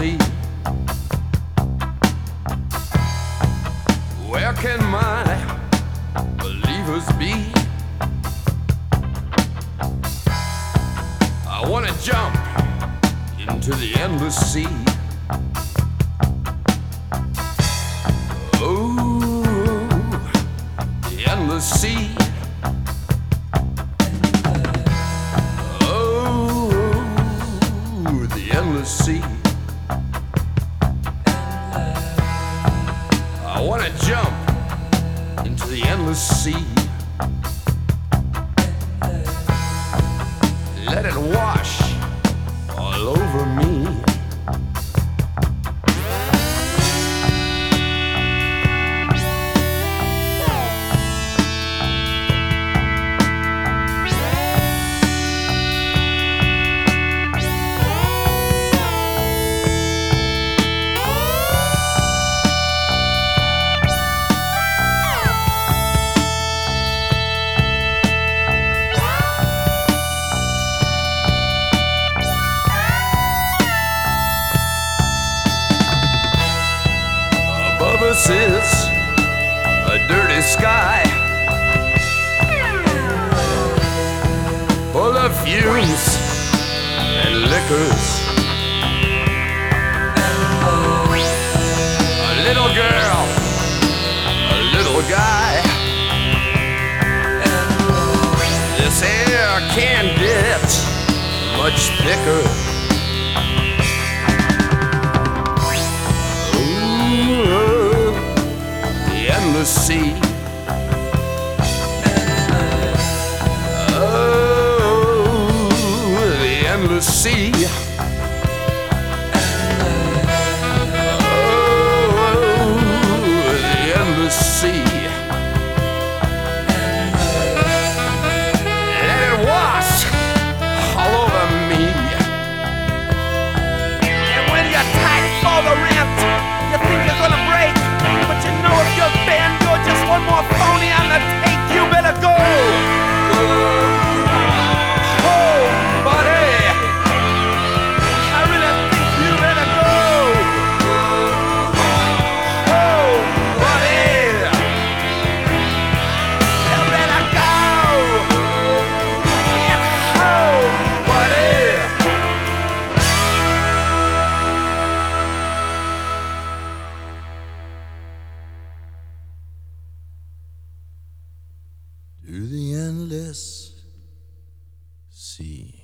sea. Where can my believers be? I wanna jump into the endless sea. Oh, the endless sea. Oh, the endless sea. I wanna jump into the endless sea. Let it wash all over me. Above us is a dirty sky full of fumes and liquors. A little girl, a little guy. This air can't get much thicker. Endless sea. Oh, the endless sea. Oh, the endless sea. Let it wash all over me. And when you're tight for the rent, you think you're gonna break. But you know if you're bent, you're just one more phony on the take. You better go. Oh, buddy, I really think you better go. Oh, buddy, you better go. Oh, buddy. To the endless sea.